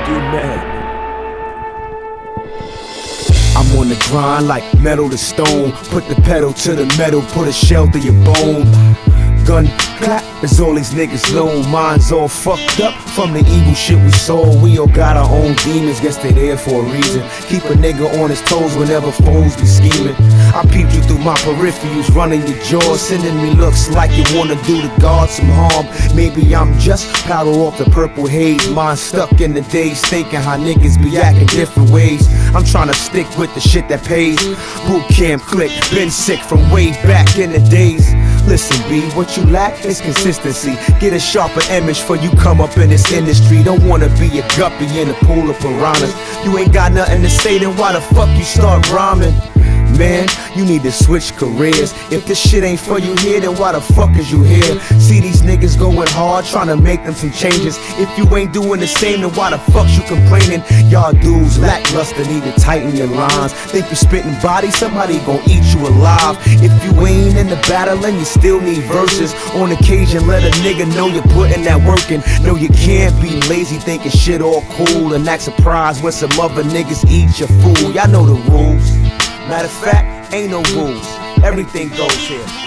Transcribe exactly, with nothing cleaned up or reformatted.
get mad. I'm on the grind like metal to stone. Put the pedal to the metal, put a shell through your bone. Gun clap, as all these niggas know. Minds all fucked up from the evil shit we saw. We all got our own demons, guess they there for a reason. Keep a nigga on his toes whenever foes be scheming. I peeped you through my peripherals, running your jaws, sending me looks like you wanna do the God some harm. Maybe I'm just powder off the purple haze. Mind stuck in the days, thinking how niggas be acting different ways. I'm trying to stick with the shit that pays. Boot camp click, been sick from way back in the days. Listen B, what you lack is consistency. Get a sharper image for you come up in this industry. Don't wanna be a guppy in a pool of piranhas. You ain't got nothing to say, then why the fuck you start rhyming? Man, you need to switch careers. If this shit ain't for you here, then why the fuck is you here? See these niggas going hard, trying to make them some changes. If you ain't doing the same, then why the fuck you complaining? Y'all dudes lackluster, need to tighten your lines. Think you spitting bodies, somebody gon' eat you alive. If you ain't in the battle and you still need verses, on occasion let a nigga know you're putting that work in. No, you can't be lazy thinking shit all cool and act surprised when some other niggas eat your food. Y'all know the rules. Matter of fact, ain't no rules. Everything goes here.